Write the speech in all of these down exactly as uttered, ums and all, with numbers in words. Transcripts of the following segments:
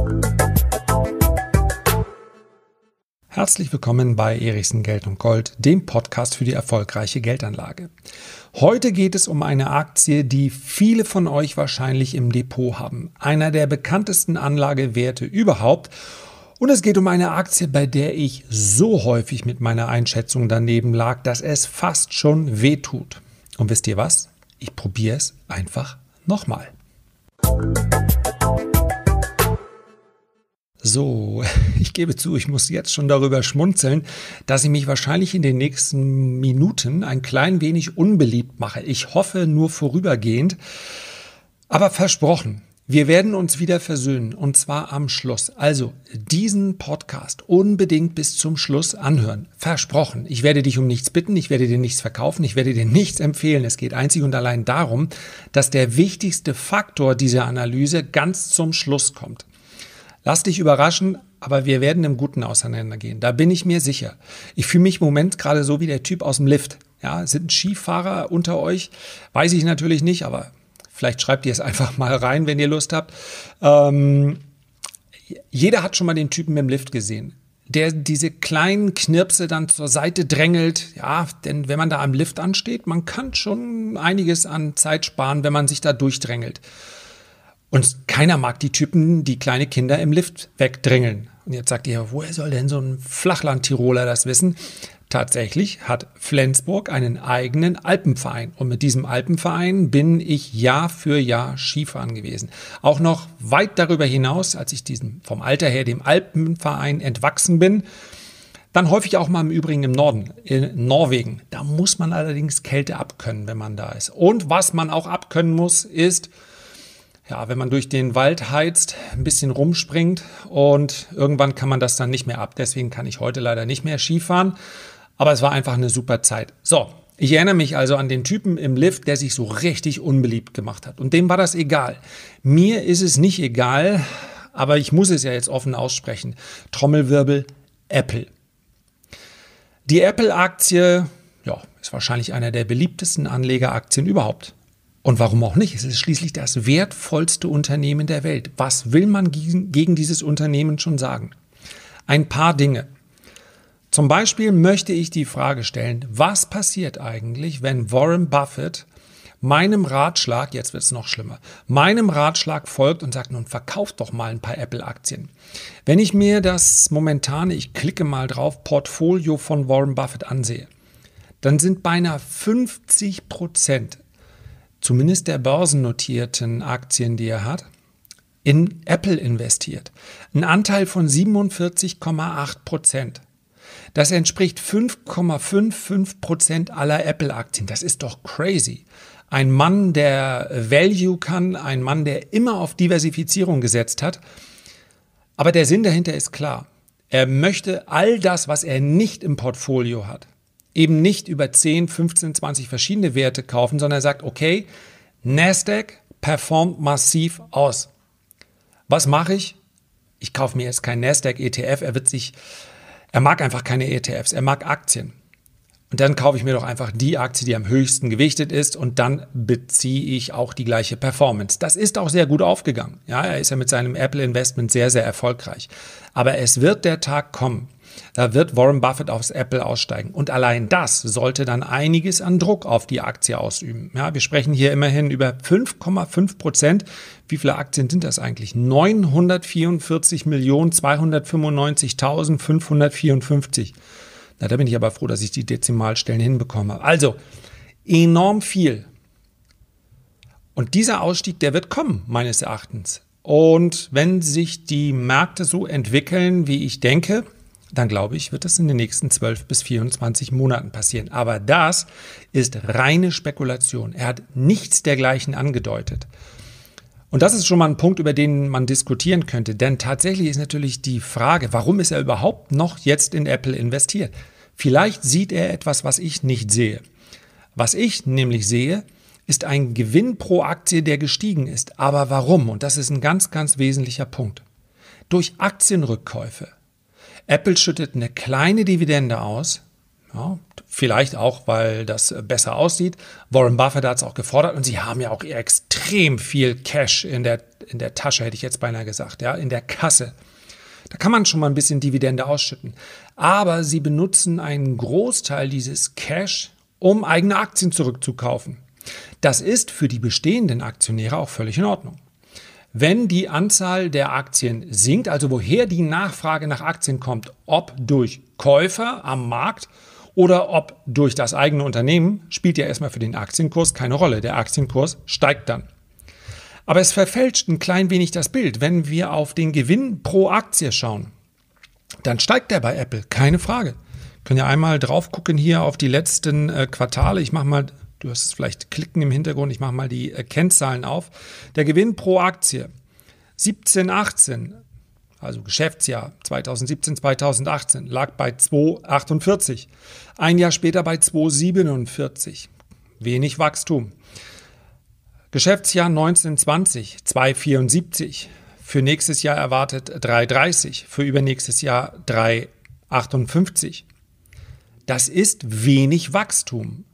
Herzlich willkommen bei Erichsen Geld und Gold, dem Podcast für die erfolgreiche Geldanlage. Heute geht es um eine Aktie, die viele von euch wahrscheinlich im Depot haben. Einer der bekanntesten Anlagewerte überhaupt. Und es geht um eine Aktie, bei der ich so häufig mit meiner Einschätzung daneben lag, dass es fast schon wehtut. Und wisst ihr was? Ich probiere es einfach nochmal. So, ich gebe zu, ich muss jetzt schon darüber schmunzeln, dass ich mich wahrscheinlich in den nächsten Minuten ein klein wenig unbeliebt mache. Ich hoffe nur vorübergehend, aber versprochen, wir werden uns wieder versöhnen und zwar am Schluss. Also diesen Podcast unbedingt bis zum Schluss anhören. Versprochen, ich werde dich um nichts bitten, ich werde dir nichts verkaufen, ich werde dir nichts empfehlen. Es geht einzig und allein darum, dass der wichtigste Faktor dieser Analyse ganz zum Schluss kommt. Lass dich überraschen, aber wir werden im Guten auseinandergehen. Da bin ich mir sicher. Ich fühle mich im Moment gerade so wie der Typ aus dem Lift. Ja, sind Skifahrer unter euch? Weiß ich natürlich nicht, aber vielleicht schreibt ihr es einfach mal rein, wenn ihr Lust habt. Ähm, jeder hat schon mal den Typen im Lift gesehen, der diese kleinen Knirpse dann zur Seite drängelt. Ja, denn wenn man da am Lift ansteht, man kann schon einiges an Zeit sparen, wenn man sich da durchdrängelt. Und keiner mag die Typen, die kleine Kinder im Lift wegdrängeln. Und jetzt sagt ihr, woher soll denn so ein Flachland-Tiroler das wissen? Tatsächlich hat Flensburg einen eigenen Alpenverein. Und mit diesem Alpenverein bin ich Jahr für Jahr Skifahren gewesen. Auch noch weit darüber hinaus, als ich diesem vom Alter her dem Alpenverein entwachsen bin. Dann häufig auch mal im Übrigen im Norden, in Norwegen. Da muss man allerdings Kälte abkönnen, wenn man da ist. Und was man auch abkönnen muss, ist, ja, wenn man durch den Wald heizt, ein bisschen rumspringt und irgendwann kann man das dann nicht mehr ab. Deswegen kann ich heute leider nicht mehr Skifahren, aber es war einfach eine super Zeit. So, ich erinnere mich also an den Typen im Lift, der sich so richtig unbeliebt gemacht hat. Und dem war das egal. Mir ist es nicht egal, aber ich muss es ja jetzt offen aussprechen. Trommelwirbel, Apple. Die Apple-Aktie, ja, ist wahrscheinlich einer der beliebtesten Anlegeraktien überhaupt. Und warum auch nicht? Es ist schließlich das wertvollste Unternehmen der Welt. Was will man gegen, gegen dieses Unternehmen schon sagen? Ein paar Dinge. Zum Beispiel möchte ich die Frage stellen, was passiert eigentlich, wenn Warren Buffett meinem Ratschlag, jetzt wird es noch schlimmer, meinem Ratschlag folgt und sagt, nun verkauft doch mal ein paar Apple-Aktien. Wenn ich mir das momentane, ich klicke mal drauf, Portfolio von Warren Buffett ansehe, dann sind beinahe fünfzig Prozent zumindest der börsennotierten Aktien, die er hat, in Apple investiert. Ein Anteil von siebenundvierzig Komma acht Prozent. Das entspricht fünf Komma fünfundfünfzig Prozent aller Apple-Aktien. Das ist doch crazy. Ein Mann, der Value kann, ein Mann, der immer auf Diversifizierung gesetzt hat. Aber der Sinn dahinter ist klar. Er möchte all das, was er nicht im Portfolio hat, eben nicht über zehn, fünfzehn, zwanzig verschiedene Werte kaufen, sondern er sagt, okay, Nasdaq performt massiv aus. Was mache ich? Ich kaufe mir jetzt keinen Nasdaq-E T F, er wird sich, er mag einfach keine E T Fs, er mag Aktien. Und dann kaufe ich mir doch einfach die Aktie, die am höchsten gewichtet ist und dann beziehe ich auch die gleiche Performance. Das ist auch sehr gut aufgegangen. Ja, er ist ja mit seinem Apple-Investment sehr, sehr erfolgreich. Aber es wird der Tag kommen, da wird Warren Buffett aufs Apple aussteigen. Und allein das sollte dann einiges an Druck auf die Aktie ausüben. Ja, wir sprechen hier immerhin über fünf Komma fünf Prozent. Wie viele Aktien sind das eigentlich? neunhundertvierundvierzig Millionen zweihundertfünfundneunzigtausendfünfhundertvierundfünfzig. Na, da bin ich aber froh, dass ich die Dezimalstellen hinbekomme. Also, enorm viel. Und dieser Ausstieg, der wird kommen, meines Erachtens. Und wenn sich die Märkte so entwickeln, wie ich denke, dann glaube ich, wird das in den nächsten zwölf bis vierundzwanzig Monaten passieren. Aber das ist reine Spekulation. Er hat nichts dergleichen angedeutet. Und das ist schon mal ein Punkt, über den man diskutieren könnte. Denn tatsächlich ist natürlich die Frage, warum ist er überhaupt noch jetzt in Apple investiert? Vielleicht sieht er etwas, was ich nicht sehe. Was ich nämlich sehe, ist ein Gewinn pro Aktie, der gestiegen ist. Aber warum? Und das ist ein ganz, ganz wesentlicher Punkt. Durch Aktienrückkäufe. Apple schüttet eine kleine Dividende aus, ja, vielleicht auch, weil das besser aussieht. Warren Buffett hat es auch gefordert und sie haben ja auch extrem viel Cash in der in der Tasche, hätte ich jetzt beinahe gesagt, ja, in der Kasse. Da kann man schon mal ein bisschen Dividende ausschütten. Aber sie benutzen einen Großteil dieses Cash, um eigene Aktien zurückzukaufen. Das ist für die bestehenden Aktionäre auch völlig in Ordnung. Wenn die Anzahl der Aktien sinkt, also woher die Nachfrage nach Aktien kommt, ob durch Käufer am Markt oder ob durch das eigene Unternehmen, spielt ja erstmal für den Aktienkurs keine Rolle. Der Aktienkurs steigt dann. Aber es verfälscht ein klein wenig das Bild. Wenn wir auf den Gewinn pro Aktie schauen, dann steigt der bei Apple, keine Frage. Können ja einmal drauf gucken hier auf die letzten äh, Quartale. Ich mache mal, du hast es vielleicht klicken im Hintergrund, ich mache mal die äh, Kennzahlen auf. Der Gewinn pro Aktie siebzehn, achtzehn, also Geschäftsjahr zweitausendsiebzehn, zweitausendachtzehn, lag bei zwei Komma achtundvierzig. Ein Jahr später bei zwei Komma siebenundvierzig. Wenig Wachstum. Geschäftsjahr neunzehn zwanzig, zwei Komma vierundsiebzig. Für nächstes Jahr erwartet drei Komma dreißig. Für übernächstes Jahr drei Komma achtundfünfzig. Das ist wenig Wachstum.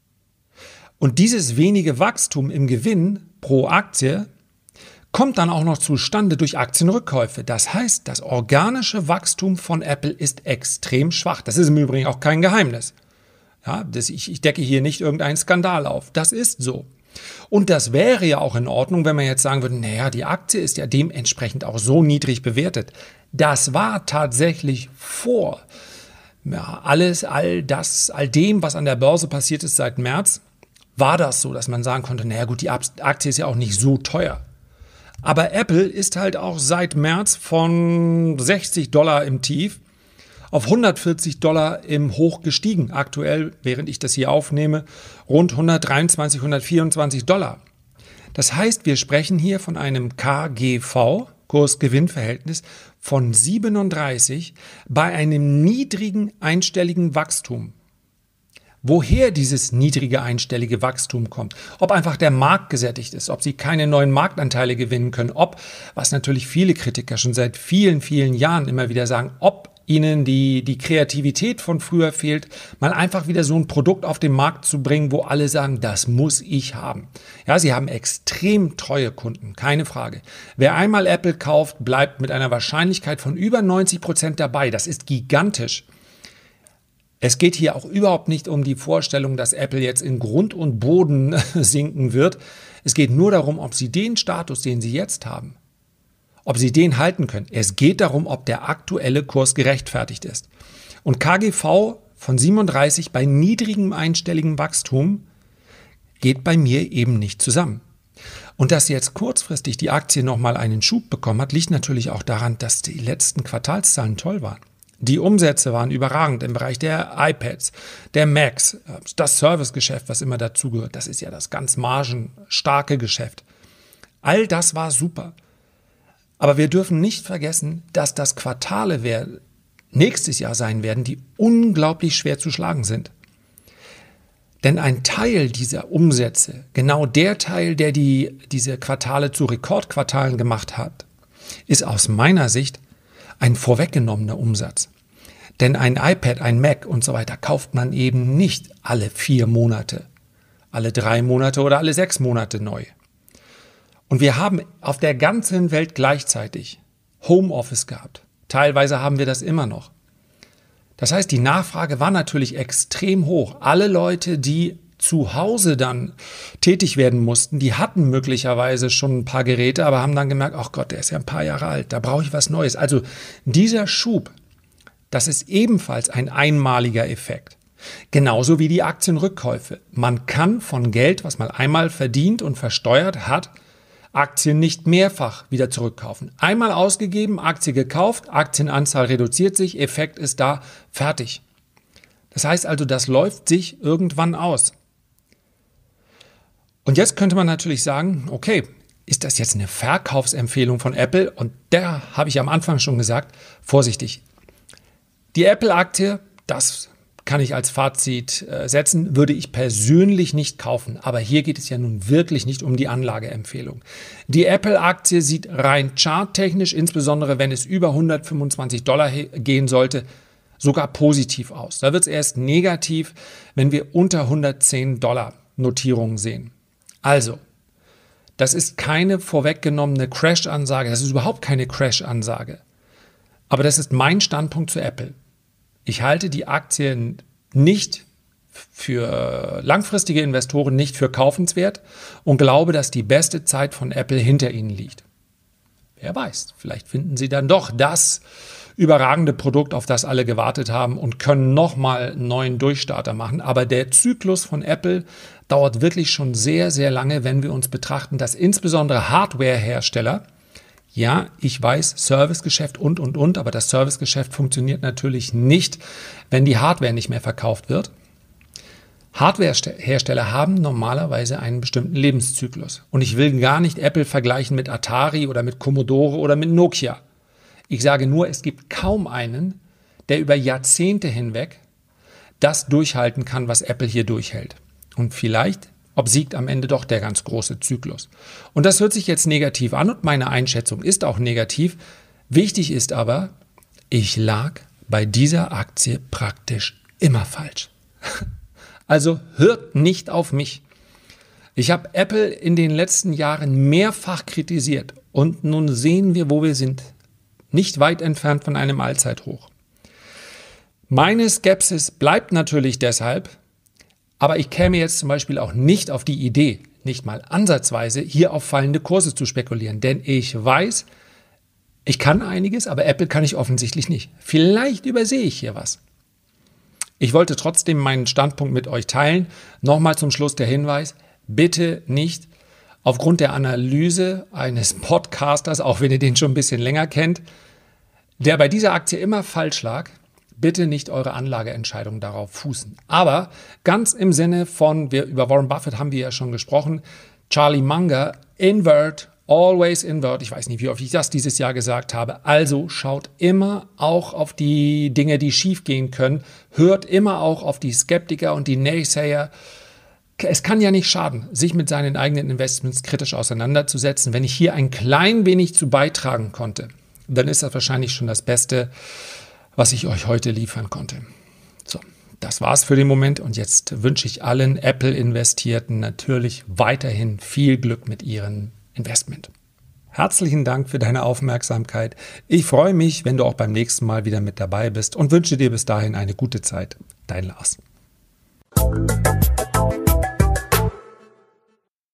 Und dieses wenige Wachstum im Gewinn pro Aktie kommt dann auch noch zustande durch Aktienrückkäufe. Das heißt, das organische Wachstum von Apple ist extrem schwach. Das ist im Übrigen auch kein Geheimnis. Ja, das, ich, ich decke hier nicht irgendeinen Skandal auf. Das ist so. Und das wäre ja auch in Ordnung, wenn man jetzt sagen würde, naja, die Aktie ist ja dementsprechend auch so niedrig bewertet. Das war tatsächlich vor ja, alles, all das, all dem, was an der Börse passiert ist seit März, war das so, dass man sagen konnte, naja gut, die Aktie ist ja auch nicht so teuer. Aber Apple ist halt auch seit März von sechzig Dollar im Tief auf hundertvierzig Dollar im Hoch gestiegen. Aktuell, während ich das hier aufnehme, rund hundertdreiundzwanzig, hundertvierundzwanzig Dollar. Das heißt, wir sprechen hier von einem K G V, Kurs-Gewinn-Verhältnis, von siebenunddreißig bei einem niedrigen einstelligen Wachstum. Woher dieses niedrige einstellige Wachstum kommt, ob einfach der Markt gesättigt ist, ob sie keine neuen Marktanteile gewinnen können, ob, was natürlich viele Kritiker schon seit vielen, vielen Jahren immer wieder sagen, ob ihnen die, die Kreativität von früher fehlt, mal einfach wieder so ein Produkt auf den Markt zu bringen, wo alle sagen, das muss ich haben. Ja, sie haben extrem treue Kunden, keine Frage. Wer einmal Apple kauft, bleibt mit einer Wahrscheinlichkeit von über neunzig Prozent dabei. Das ist gigantisch. Es geht hier auch überhaupt nicht um die Vorstellung, dass Apple jetzt in Grund und Boden sinken wird. Es geht nur darum, ob sie den Status, den sie jetzt haben, ob sie den halten können. Es geht darum, ob der aktuelle Kurs gerechtfertigt ist. Und K G V von siebenunddreißig bei niedrigem einstelligem Wachstum geht bei mir eben nicht zusammen. Und dass jetzt kurzfristig die Aktie nochmal einen Schub bekommen hat, liegt natürlich auch daran, dass die letzten Quartalszahlen toll waren. Die Umsätze waren überragend im Bereich der iPads, der Macs, das Servicegeschäft, was immer dazugehört. Das ist ja das ganz margenstarke Geschäft. All das war super. Aber wir dürfen nicht vergessen, dass das Quartale nächstes Jahr sein werden, die unglaublich schwer zu schlagen sind. Denn ein Teil dieser Umsätze, genau der Teil, der die, diese Quartale zu Rekordquartalen gemacht hat, ist aus meiner Sicht ein vorweggenommener Umsatz. Denn ein iPad, ein Mac und so weiter kauft man eben nicht alle vier Monate, alle drei Monate oder alle sechs Monate neu. Und wir haben auf der ganzen Welt gleichzeitig Homeoffice gehabt. Teilweise haben wir das immer noch. Das heißt, die Nachfrage war natürlich extrem hoch. Alle Leute, die zu Hause dann tätig werden mussten, die hatten möglicherweise schon ein paar Geräte, aber haben dann gemerkt, ach Gott, der ist ja ein paar Jahre alt, da brauche ich was Neues. Also dieser Schub, das ist ebenfalls ein einmaliger Effekt. Genauso wie die Aktienrückkäufe. Man kann von Geld, was man einmal verdient und versteuert hat, Aktien nicht mehrfach wieder zurückkaufen. Einmal ausgegeben, Aktie gekauft, Aktienanzahl reduziert sich, Effekt ist da, fertig. Das heißt also, das läuft sich irgendwann aus. Und jetzt könnte man natürlich sagen, okay, ist das jetzt eine Verkaufsempfehlung von Apple? Und da habe ich am Anfang schon gesagt, vorsichtig. Die Apple-Aktie, das kann ich als Fazit äh, setzen, würde ich persönlich nicht kaufen. Aber hier geht es ja nun wirklich nicht um die Anlageempfehlung. Die Apple-Aktie sieht rein charttechnisch, insbesondere wenn es über hundertfünfundzwanzig Dollar he- gehen sollte, sogar positiv aus. Da wird es erst negativ, wenn wir unter hundertzehn Dollar Notierungen sehen. Also, Das ist keine vorweggenommene Crash-Ansage. Das ist überhaupt keine Crash-Ansage. Aber das ist mein Standpunkt zu Apple. Ich halte die Aktien nicht für langfristige Investoren, nicht für kaufenswert und glaube, dass die beste Zeit von Apple hinter ihnen liegt. Wer weiß, vielleicht finden sie dann doch das überragende Produkt, auf das alle gewartet haben und können nochmal einen neuen Durchstarter machen. Aber der Zyklus von Apple dauert wirklich schon sehr, sehr lange, wenn wir uns betrachten, dass insbesondere Hardwarehersteller, ja, ich weiß, Servicegeschäft und, und, und, aber das Servicegeschäft funktioniert natürlich nicht, wenn die Hardware nicht mehr verkauft wird. Hardwarehersteller haben normalerweise einen bestimmten Lebenszyklus. Und ich will gar nicht Apple vergleichen mit Atari oder mit Commodore oder mit Nokia. Ich sage nur, es gibt kaum einen, der über Jahrzehnte hinweg das durchhalten kann, was Apple hier durchhält. Und vielleicht obsiegt am Ende doch der ganz große Zyklus. Und das hört sich jetzt negativ an und meine Einschätzung ist auch negativ. Wichtig ist aber, ich lag bei dieser Aktie praktisch immer falsch. Also hört nicht auf mich. Ich habe Apple in den letzten Jahren mehrfach kritisiert und nun sehen wir, wo wir sind. Nicht weit entfernt von einem Allzeithoch. Meine Skepsis bleibt natürlich deshalb, aber ich käme jetzt zum Beispiel auch nicht auf die Idee, nicht mal ansatzweise, hier auf fallende Kurse zu spekulieren. Denn ich weiß, ich kann einiges, aber Apple kann ich offensichtlich nicht. Vielleicht übersehe ich hier was. Ich wollte trotzdem meinen Standpunkt mit euch teilen. Nochmal zum Schluss der Hinweis, bitte nicht aufgrund der Analyse eines Podcasters, auch wenn ihr den schon ein bisschen länger kennt, der bei dieser Aktie immer falsch lag, bitte nicht eure Anlageentscheidung darauf fußen. Aber ganz im Sinne von, wir, über Warren Buffett haben wir ja schon gesprochen, Charlie Munger, invert, always invert. Ich weiß nicht, wie oft ich das dieses Jahr gesagt habe. Also schaut immer auch auf die Dinge, die schief gehen können. Hört immer auch auf die Skeptiker und die Naysayer. Es kann ja nicht schaden, sich mit seinen eigenen Investments kritisch auseinanderzusetzen. Wenn ich hier ein klein wenig zu beitragen konnte, dann ist das wahrscheinlich schon das Beste, was ich euch heute liefern konnte. So, das war's für den Moment und jetzt wünsche ich allen Apple-Investierten natürlich weiterhin viel Glück mit ihrem Investment. Herzlichen Dank für deine Aufmerksamkeit. Ich freue mich, wenn du auch beim nächsten Mal wieder mit dabei bist und wünsche dir bis dahin eine gute Zeit. Dein Lars.